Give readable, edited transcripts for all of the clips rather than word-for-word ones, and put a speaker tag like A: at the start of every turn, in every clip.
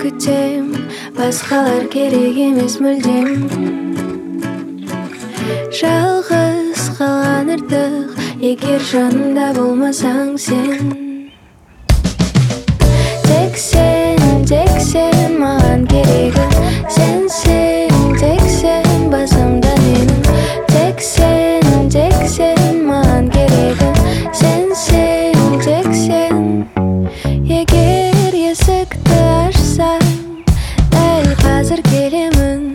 A: күтем, басқалар керек емес мүлдем. Жалғыз қалған артық, егер жанымда болмасаң сен. Тек сен маған керегі, сенсің, тек сен басымда менің. Тек сен маған керегі, сенсің, тек сен. Егер есікті ашсаң, дәл қазір келемін.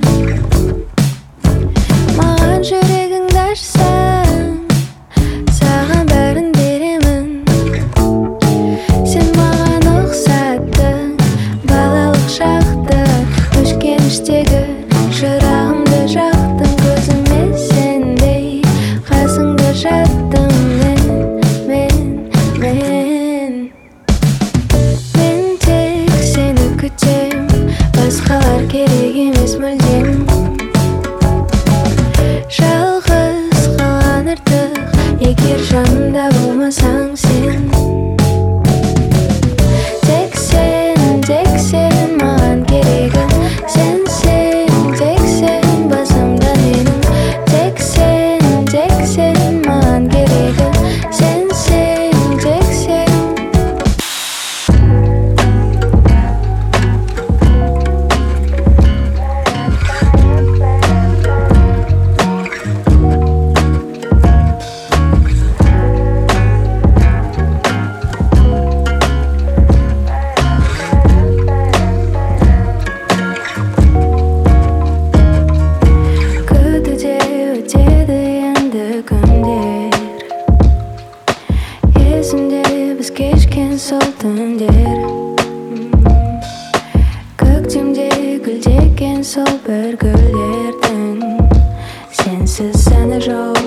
A: Маған жүрегіңді ашсаң, саған бәрін беремін. Сен маған ұқсаттың балалық шақты, өшкен іштегі шырағымды жақтың. Көзіме сенбей қасыңда жаттым мен тек сені күтем, басқалар керек емес мүлдем. Жалғыз қалған артық, егер жанымда болмасаң сен. Тек сен маған керегі, сенсің, тек сен басымда менің. Тек сен маған керегі, сенсің, тек сен. Күтуде өтеді енді күндер, есімде біз кешкен сол түндер. Көктемде гүлдеген сол бір гүлдердің, сенсіз сәні жоқ.